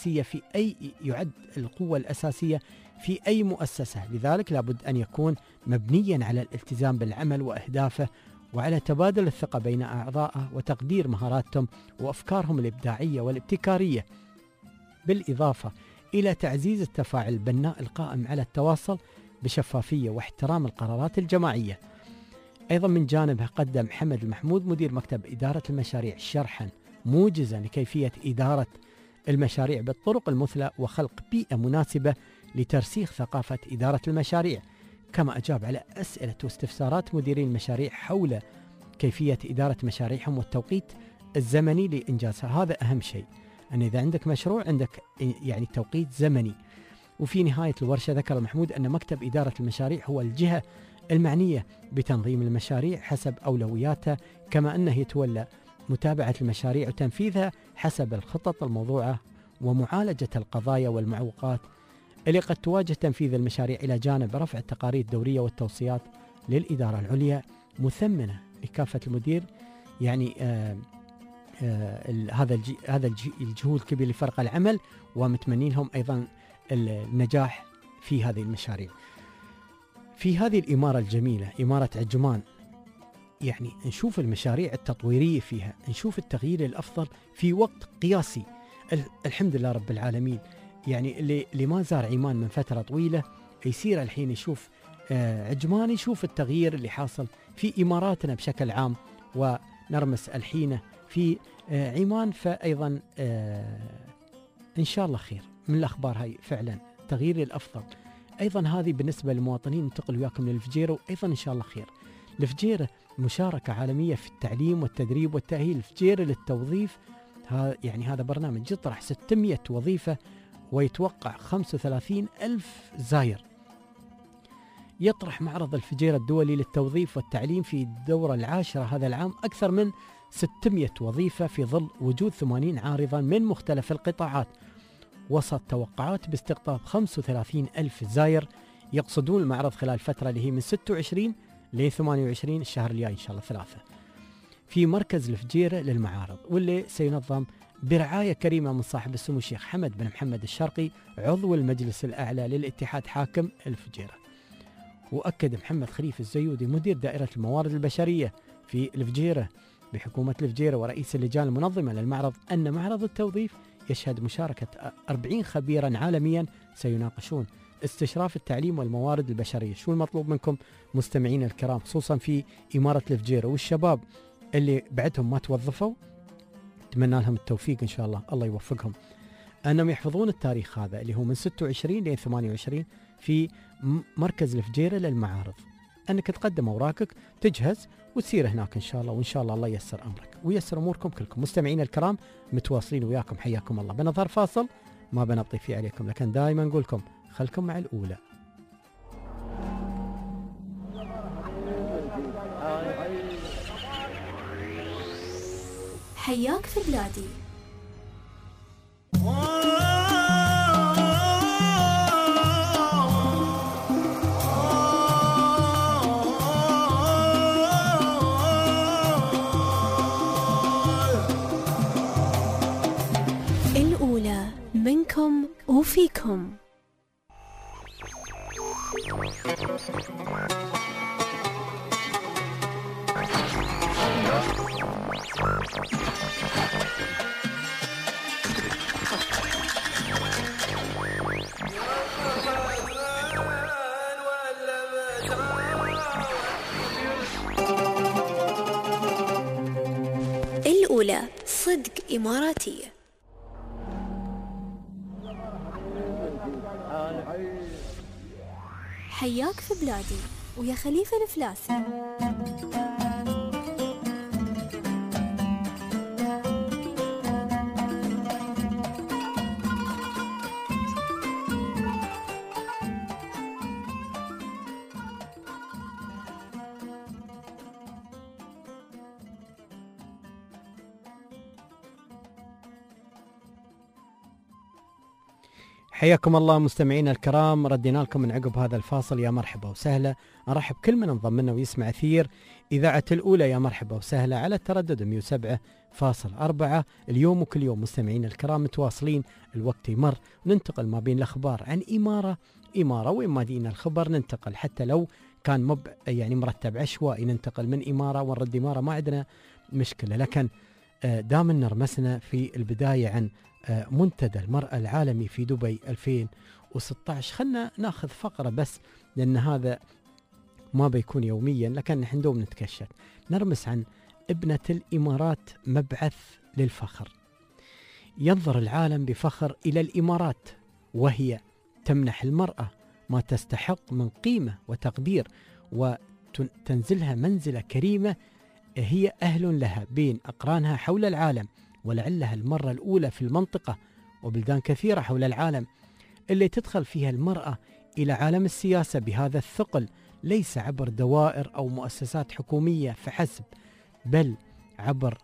الأساسية في أي مؤسسة، لذلك لابد أن يكون مبنيا على الالتزام بالعمل وأهدافه وعلى تبادل الثقة بين أعضائه وتقدير مهاراتهم وأفكارهم الإبداعية والابتكارية، بالإضافة إلى تعزيز التفاعل البناء القائم على التواصل بشفافية واحترام القرارات الجماعية. أيضا من جانبه قدم حمد المحمود مدير مكتب إدارة المشاريع شرحا موجزا لكيفية إدارة المشاريع بالطرق المثلى وخلق بيئة مناسبة لترسيخ ثقافة إدارة المشاريع. كما أجاب على أسئلة واستفسارات مديري المشاريع حول كيفية إدارة مشاريعهم والتوقيت الزمني لإنجازها. هذا أهم شيء، أن إذا عندك مشروع عندك يعني توقيت زمني. وفي نهاية الورشة ذكر محمود أن مكتب إدارة المشاريع هو الجهة المعنية بتنظيم المشاريع حسب أولوياتها، كما أنه يتولى متابعة المشاريع وتنفيذها حسب الخطط الموضوعة ومعالجة القضايا والمعوقات اللي قد تواجه تنفيذ المشاريع، إلى جانب رفع التقارير الدورية والتوصيات للإدارة العليا مثمنة لكافة المدير. يعني هذا الجهود الكبير لفرق العمل، ومتمنين لهم أيضا النجاح في هذه المشاريع. في هذه الإمارة الجميلة إمارة عجمان، يعني نشوف المشاريع التطويرية فيها، نشوف التغيير الأفضل في وقت قياسي. الحمد لله رب العالمين. يعني اللي ما زار عمان من فترة طويلة يصير الحين يشوف عجمان، يشوف التغيير اللي حاصل في إماراتنا بشكل عام، ونرمس الحين في عمان. فأيضا إن شاء الله خير من الأخبار هاي، فعلا تغيير للأفضل. أيضا هذه بالنسبة للمواطنين. ننتقل وياكم للفجيرة، وأيضا إن شاء الله خير. الفجيرة مشاركة عالمية في التعليم والتدريب والتأهيل. الفجيرة للتوظيف، يعني هذا برنامج يطرح 600 وظيفة ويتوقع 35,000 زاير. يطرح معرض الفجيرة الدولي للتوظيف والتعليم في الدورة العاشرة هذا العام أكثر من 600 وظيفة في ظل وجود 80 عارضا من مختلف القطاعات، وسط توقعات باستقطاب 35 ألف زائر يقصدون المعرض خلال الفترة اللي هي من 26 ل 28 الشهر الجاي إن شاء الله 3 في مركز الفجيرة للمعارض، واللي سينظم برعاية كريمة من صاحب السمو الشيخ حمد بن محمد الشرقي عضو المجلس الأعلى للاتحاد حاكم الفجيرة. وأكد محمد خليفة الزيودي مدير دائرة الموارد البشرية في الفجيرة بحكومة الفجيرة ورئيس اللجان المنظمة للمعرض أن معرض التوظيف يشهد مشاركة 40 خبيرا عالميا سيناقشون استشراف التعليم والموارد البشرية. شو المطلوب منكم مستمعين الكرام خصوصا في إمارة الفجيرة والشباب اللي بعدهم ما توظفوا، أتمنى لهم التوفيق إن شاء الله، الله يوفقهم، أنهم يحفظون التاريخ هذا اللي هو من 26 ل 28 في مركز الفجيرة للمعارض، أنك تقدم أوراقك تجهز وتسير هناك إن شاء الله، وإن شاء الله الله ييسر أمرك وييسر أموركم كلكم. مستمعين الكرام متواصلين وياكم حياكم الله، بنظهر فاصل ما بنطي فيه عليكم، لكن دائما نقولكم خلكم مع الأولى. حياك في بلادي. الأولى منكم وفيكم. الأولى صدق إماراتية. حياك في بلادي ويا خليفة الفلاسي. حياكم الله مستمعينا الكرام، ردينا لكم من عقب هذا الفاصل، يا مرحبا وسهلا، نرحب كل من انضم لنا ويسمع أثير إذاعة الأولى، يا مرحبا وسهلا على التردد 107.4 اليوم وكل يوم. مستمعينا الكرام متواصلين، الوقت يمر وننتقل ما بين الأخبار عن إمارة وين ما دينا الخبر ننتقل، حتى لو كان يعني مرتب عشوائي ننتقل من إمارة ونرد إمارة ما عندنا مشكلة، لكن دام نرمسنا في البداية عن منتدى المرأة العالمي في دبي 2016. خلنا ناخذ فقرة بس لأن هذا ما بيكون يوميا، لكن نحن دوم نتكشف. نرمس عن ابنة الإمارات مبعث للفخر. ينظر العالم بفخر إلى الإمارات وهي تمنح المرأة ما تستحق من قيمة وتقدير وتنزلها منزلة كريمة هي أهل لها بين أقرانها حول العالم، ولعلها المرة الأولى في المنطقة وبلدان كثيرة حول العالم اللي تدخل فيها المرأة إلى عالم السياسة بهذا الثقل، ليس عبر دوائر أو مؤسسات حكومية فحسب، بل عبر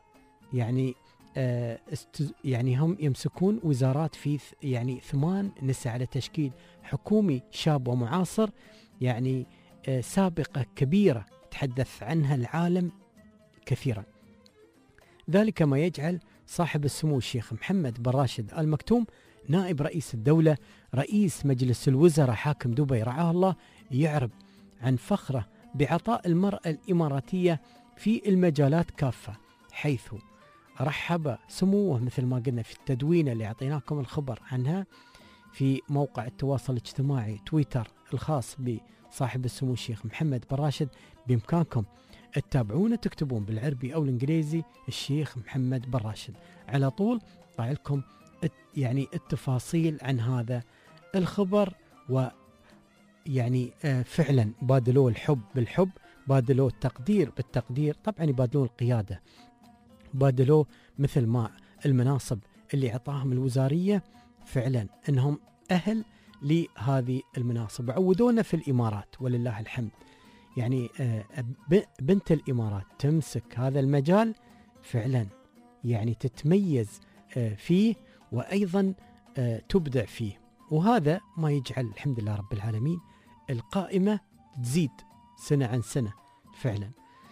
يعني هم يمسكون وزارات في 8 نساء على تشكيل حكومي شاب ومعاصر، يعني سابقة كبيرة تحدث عنها العالم كثيرا. ذلك ما يجعل صاحب السمو الشيخ محمد بن راشد آل مكتوم نائب رئيس الدولة رئيس مجلس الوزراء حاكم دبي رعاه الله يعرب عن فخره بعطاء المرأة الإماراتية في المجالات كافة، حيث رحب سموه مثل ما قلنا في التدوين اللي أعطيناكم الخبر عنها في موقع التواصل الاجتماعي تويتر الخاص بصاحب السمو الشيخ محمد بن راشد. بإمكانكم تتابعون تكتبون بالعربي أو الإنجليزي الشيخ محمد بن راشد، على طول طلع لكم التفاصيل عن هذا الخبر. ويعني فعلا بادلوا الحب بالحب، بادلوا التقدير بالتقدير، طبعا يبادلون القيادة، بادلوا مثل ما المناصب اللي عطاهم الوزارية فعلا أنهم أهل لهذه المناصب. عودونا في الإمارات ولله الحمد، يعني بنت الإمارات تمسك هذا المجال فعلا، يعني تتميز فيه وأيضا تبدع فيه، وهذا ما يجعل الحمد لله رب العالمين القائمة تزيد سنة عن سنة فعلا.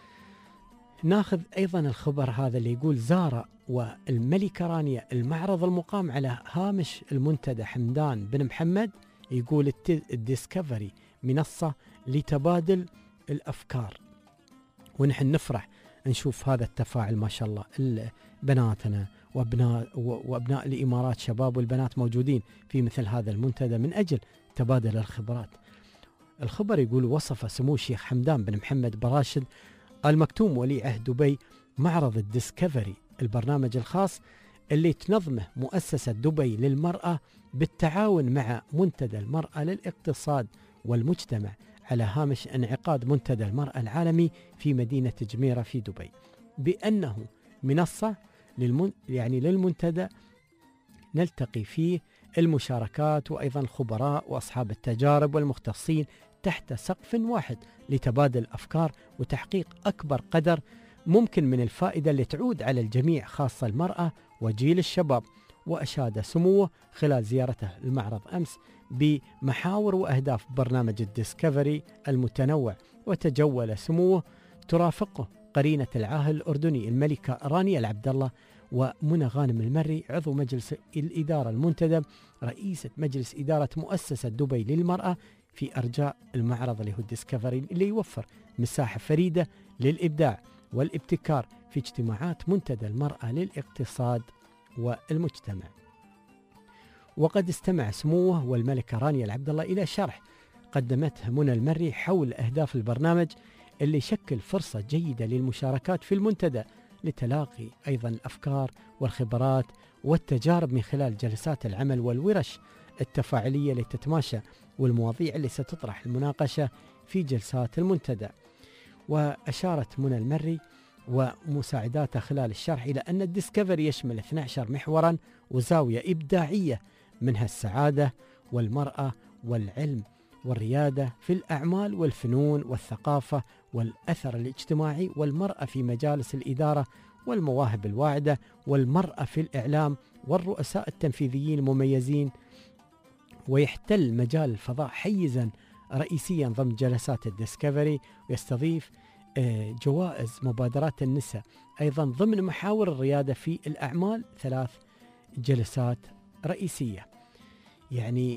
ناخذ أيضا الخبر هذا اللي يقول زار والملكة رانيا المعرض المقام على هامش المنتدى حمدان بن محمد. يقول الديسكفري منصة لتبادل الأفكار، ونحن نفرح نشوف هذا التفاعل ما شاء الله. بناتنا وأبناء الإمارات شباب والبنات موجودين في مثل هذا المنتدى من أجل تبادل الخبرات. الخبر يقول وصف سمو الشيخ حمدان بن محمد براشد آل مكتوم ولي عهد دبي معرض الديسكفري البرنامج الخاص اللي تنظمه مؤسسة دبي للمرأة بالتعاون مع منتدى المرأة للاقتصاد والمجتمع على هامش انعقاد منتدى المرأة العالمي في مدينة جميرة في دبي، بأنه منصة للمنتدى نلتقي فيه المشاركات وأيضا الخبراء وأصحاب التجارب والمختصين تحت سقف واحد لتبادل الأفكار وتحقيق أكبر قدر ممكن من الفائدة اللي تعود على الجميع خاصة المرأة وجيل الشباب. وأشاد سموه خلال زيارته المعرض أمس بمحاور وأهداف برنامج الديسكفري المتنوع، وتجول سموه ترافقه قرينة العاهل الأردني الملكة رانيا العبد الله ومنى غانم المري عضو مجلس الإدارة المنتدب رئيسة مجلس إدارة مؤسسة دبي للمرأة في أرجاء المعرض اللي هو الديسكفري اللي يوفر مساحة فريدة للإبداع والابتكار في اجتماعات منتدى المرأة للاقتصاد والمجتمع. وقد استمع سموه والملكة رانيا العبد الله إلى شرح قدمتها منى المري حول أهداف البرنامج اللي يشكل فرصة جيدة للمشاركات في المنتدى لتلاقي أيضا الأفكار والخبرات والتجارب من خلال جلسات العمل والورش التفاعلية اللي تتماشى والمواضيع اللي ستطرح المناقشة في جلسات المنتدى. وأشارت منى المري ومساعداتها خلال الشرح إلى أن الديسكفري يشمل 12 محورا وزاوية إبداعية، منها السعادة والمرأة والعلم والريادة في الأعمال والفنون والثقافة والأثر الاجتماعي والمرأة في مجالس الإدارة والمواهب الواعدة والمرأة في الإعلام والرؤساء التنفيذيين المميزين. ويحتل مجال الفضاء حيزا رئيسيا ضمن جلسات الديسكفري، ويستضيف جوائز مبادرات النساء أيضا ضمن محاور الريادة في الأعمال 3 جلسات رئيسية. يعني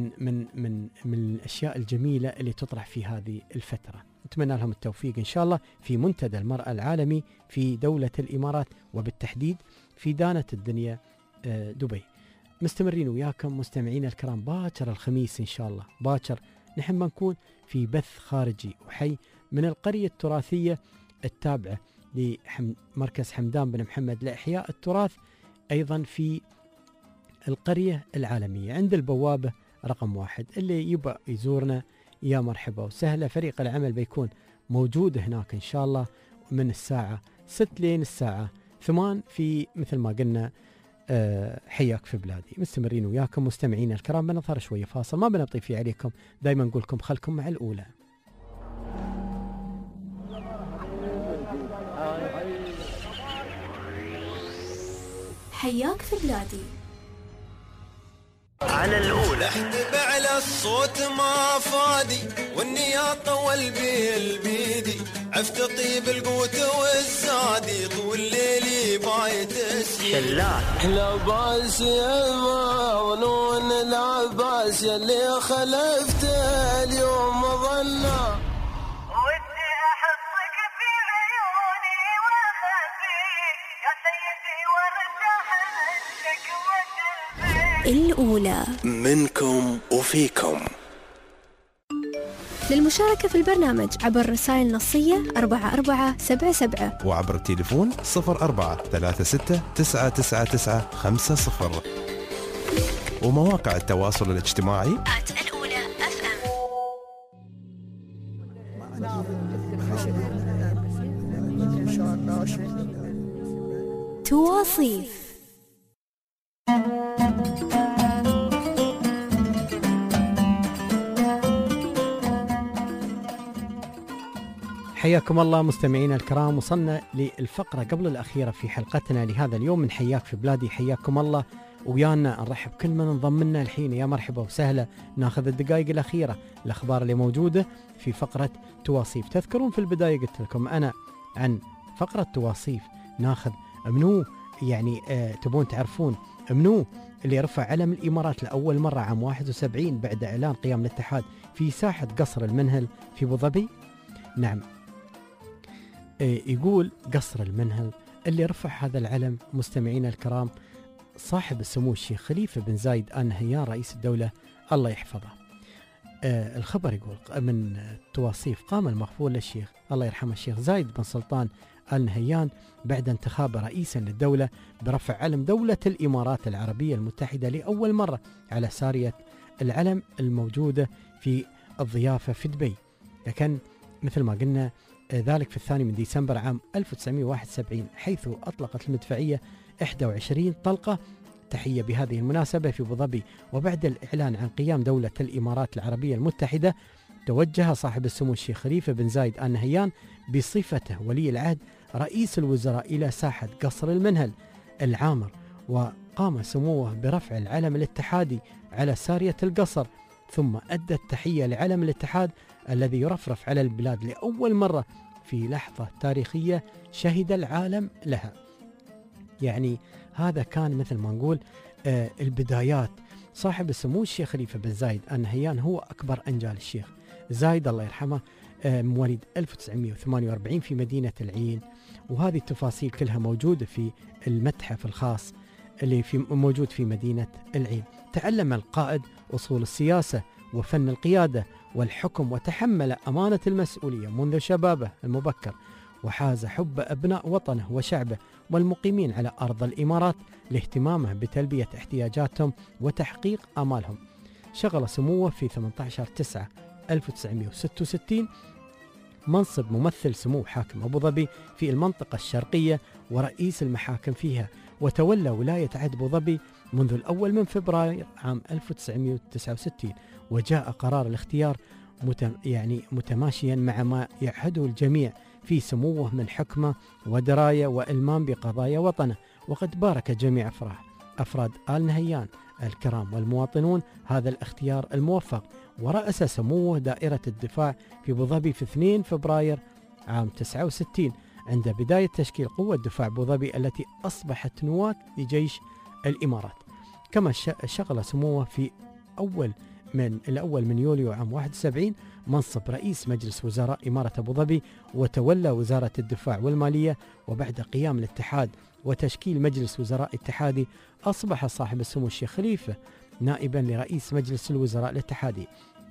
من الأشياء الجميلة اللي تطرح في هذه الفترة. نتمنى لهم التوفيق إن شاء الله في منتدى المرأة العالمي في دولة الإمارات وبالتحديد في دانة الدنيا دبي. مستمرين وياكم مستمعين الكرام باكر الخميس إن شاء الله، باكر نحن بنكون في بث خارجي وحي من القرية التراثية التابعة لمركز حمدان بن محمد لإحياء التراث أيضا في القرية العالمية عند البوابة رقم 1. اللي يبقى يزورنا يا مرحبا وسهلا. فريق العمل بيكون موجود هناك إن شاء الله من الساعة 6 لين الساعة 8 في مثل ما قلنا حياك في بلادي. مستمرين وياكم مستمعين الكرام، بنظهر شوية فاصل ما بنطيب فيه عليكم، دايما نقول لكم خلكم مع الأولى. حياك في بلادي على الأولى احتب على الصوت ما فادي والنياطة والبيدي عفت طيب القوت والزادي طول ليلي بايت شلات لباس يضمون لباس اللي خلفت اليوم ظنا ودي أحطك في عيوني وأخفيك يا سيدي وارتاح منك وقلبي. الأولى منكم وفيكم. للمشاركة في البرنامج عبر رسائل نصية 4477 وعبر التليفون 0436999950 ومواقع التواصل الاجتماعي الأولى FM. تواصيف حياكم الله مستمعينا الكرام. وصلنا للفقرة قبل الأخيرة في حلقتنا لهذا اليوم من حياك في بلادي. حياكم الله ويانا، نرحب كل من انضم لنا الحين. يا مرحبا وسهلا. ناخذ الدقائق الأخيرة، الأخبار اللي موجودة في فقرة تواصيف. تذكرون في البداية قلت لكم أنا عن فقرة تواصيف ناخذ منو يعني تبون تعرفون منو اللي رفع علم الإمارات لأول مرة عام 71 بعد إعلان قيام الاتحاد في ساحة قصر المنهل في أبو ظبي. نعم، يقول قصر المنهل اللي رفع هذا العلم مستمعينا الكرام صاحب السمو الشيخ خليفة بن زايد آل نهيان رئيس الدولة الله يحفظه. الخبر يقول من تواصيف قام المغفور للشيخ الله يرحمه الشيخ زايد بن سلطان آل نهيان بعد انتخابه رئيسا للدولة برفع علم دولة الإمارات العربية المتحدة لأول مرة على سارية العلم الموجودة في الضيافة في دبي. لكن مثل ما قلنا ذلك في 2 ديسمبر عام 1971 حيث أطلقت المدفعية 21 طلقة تحية بهذه المناسبة في أبو ظبي. وبعد الإعلان عن قيام دولة الإمارات العربية المتحدة توجه صاحب السمو الشيخ خليفة بن زايد آل نهيان بصفته ولي العهد رئيس الوزراء إلى ساحة قصر المنهل العامر، وقام سموه برفع العلم الاتحادي على سارية القصر، ثم أدى التحية لعلم الاتحاد الذي يرفرف على البلاد لأول مرة في لحظة تاريخية شهد العالم لها. يعني هذا كان مثل ما نقول البدايات. صاحب السمو الشيخ خليفة بن زايد آل نهيان هو أكبر أنجال الشيخ زايد الله يرحمه، مواليد 1948 في مدينة العين. وهذه التفاصيل كلها موجودة في المتحف الخاص اللي موجود في مدينة العين. تعلم القائد أصول السياسة وفن القيادة والحكم، وتحمل أمانة المسؤولية منذ شبابه المبكر، وحاز حب أبناء وطنه وشعبه والمقيمين على أرض الإمارات لاهتمامه بتلبية احتياجاتهم وتحقيق آمالهم. شغل سموه في 18/9/1966 منصب ممثل سمو حاكم أبو ظبي في المنطقة الشرقية ورئيس المحاكم فيها، وتولى ولاية عهد أبو ظبي منذ الأول من فبراير عام 1969. وجاء قرار الاختيار متماشيا مع ما يعهده الجميع في سموه من حكمة ودراية وإلمام بقضايا وطنه. وقد بارك جميع أفراد آل نهيان الكرام والمواطنون هذا الاختيار الموفق. ورأس سموه دائرة الدفاع في أبو ظبي في 2 فبراير عام 69 عند بداية تشكيل قوة دفاع أبو ظبي التي أصبحت نواة لجيش الإمارات. كما شغل سموه في الأول من يوليو عام 71 منصب رئيس مجلس وزراء إمارة أبو ظبي، وتولى وزارة الدفاع والمالية. وبعد قيام الاتحاد وتشكيل مجلس وزراء اتحادي أصبح صاحب السمو الشيخ خليفة نائبا لرئيس مجلس الوزراء الاتحادي.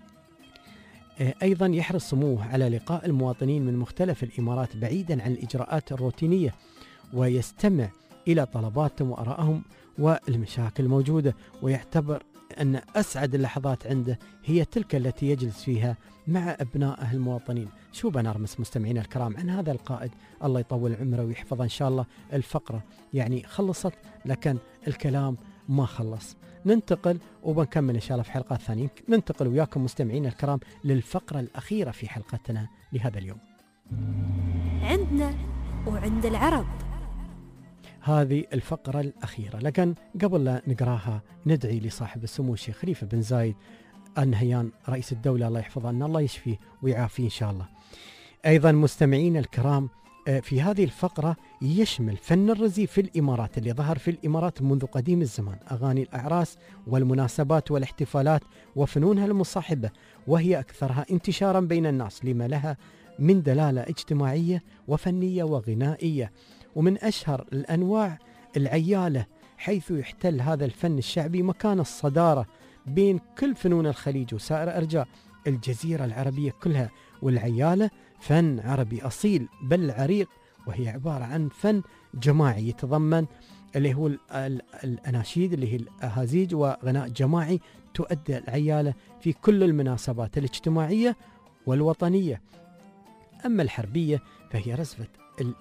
أيضا يحرص سموه على لقاء المواطنين من مختلف الإمارات بعيدا عن الإجراءات الروتينية، ويستمع إلى طلباتهم وآرائهم والمشاكل الموجودة، ويعتبر أن أسعد اللحظات عنده هي تلك التي يجلس فيها مع أبنائه المواطنين. شو بنرمس مستمعينا الكرام عن هذا القائد الله يطول عمره ويحفظه إن شاء الله. الفقرة يعني خلصت لكن الكلام ما خلص. ننتقل وبنكمل إن شاء الله في حلقات ثانية. ننتقل وياكم مستمعينا الكرام للفقرة الأخيرة في حلقتنا لهذا اليوم. عندنا وعند العرب هذه الفقرة الأخيرة، لكن قبل لا نقراها ندعي لصاحب السمو الشيخ خليفة بن زايد آل نهيان رئيس الدولة الله يحفظه أن الله يشفيه ويعافيه إن شاء الله. أيضا مستمعين الكرام في هذه الفقرة يشمل فن الرزي في الإمارات اللي ظهر في الإمارات منذ قديم الزمان، أغاني الأعراس والمناسبات والاحتفالات وفنونها المصاحبة، وهي أكثرها انتشارا بين الناس لما لها من دلالة اجتماعية وفنية وغنائية. ومن أشهر الأنواع العيالة، حيث يحتل هذا الفن الشعبي مكان الصدارة بين كل فنون الخليج وسائر أرجاء الجزيرة العربية كلها. والعيالة فن عربي أصيل بل عريق، وهي عبارة عن فن جماعي يتضمن اللي هو الأناشيد اللي هي الأهازيج وغناء جماعي تؤدى العيالة في كل المناسبات الاجتماعية والوطنية. أما الحربية فهي رزفة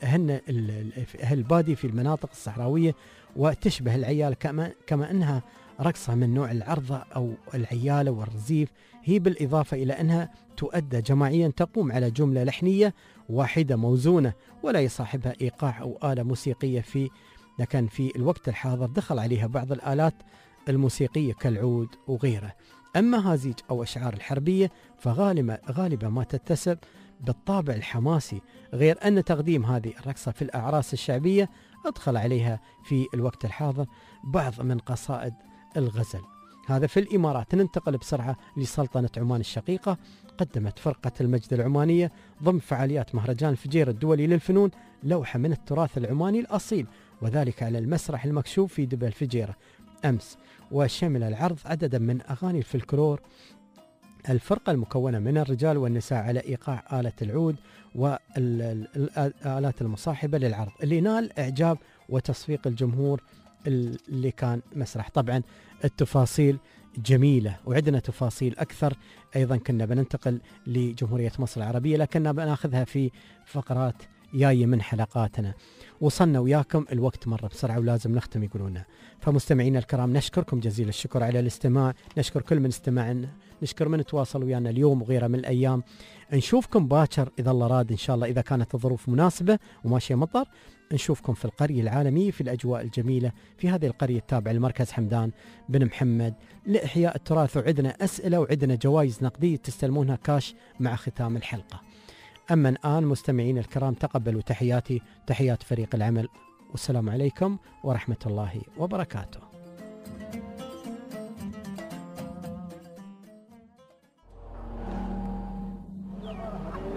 أهل البادي في المناطق الصحراوية، وتشبه العيال كما أنها رقصة من نوع العرضة أو العيالة والرزيف، هي بالإضافة إلى أنها تؤدى جماعيا تقوم على جملة لحنية واحدة موزونة ولا يصاحبها إيقاع أو آلة موسيقية لكن في الوقت الحاضر دخل عليها بعض الآلات الموسيقية كالعود وغيره. أما هازيج أو أشعار الحربية فغالبا ما تتسم بالطابع الحماسي، غير أن تقديم هذه الرقصة في الأعراس الشعبية أدخل عليها في الوقت الحاضر بعض من قصائد الغزل. هذا في الإمارات. ننتقل بسرعة لسلطنة عمان الشقيقة. قدمت فرقة المجد العمانية ضمن فعاليات مهرجان الفجيرة الدولي للفنون لوحة من التراث العماني الأصيل، وذلك على المسرح المكشوف في دبي الفجيرة أمس، وشمل العرض عددا من أغاني الفلكلور. الفرقة المكونة من الرجال والنساء على إيقاع آلة العود والآلات المصاحبة للعرض اللي نال إعجاب وتصفيق الجمهور اللي كان مسرح. طبعا التفاصيل جميلة وعندنا تفاصيل أكثر أيضا كنا بننتقل لجمهورية مصر العربية، لكننا بناخذها في فقرات جاية من حلقاتنا. وصلنا وياكم الوقت مرة بسرعة ولازم نختم يقولون. فمستمعينا الكرام نشكركم جزيل الشكر على الاستماع، نشكر كل من استمعنا، نشكر من تواصل ويانا اليوم وغيره من الأيام. نشوفكم باكر إذا الله راد إن شاء الله، إذا كانت الظروف مناسبة وماشية مطر نشوفكم في القرية العالمية في الأجواء الجميلة في هذه القرية التابعة لمركز حمدان بن محمد لإحياء التراث، وعندنا أسئلة وعندنا جوائز نقدية تستلمونها كاش مع ختام الحلقة. أما الآن مستمعين الكرام تقبلوا تحياتي، تحيات فريق العمل، والسلام عليكم ورحمة الله وبركاته.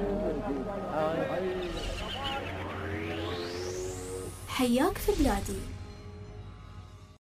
حياك في بلادي.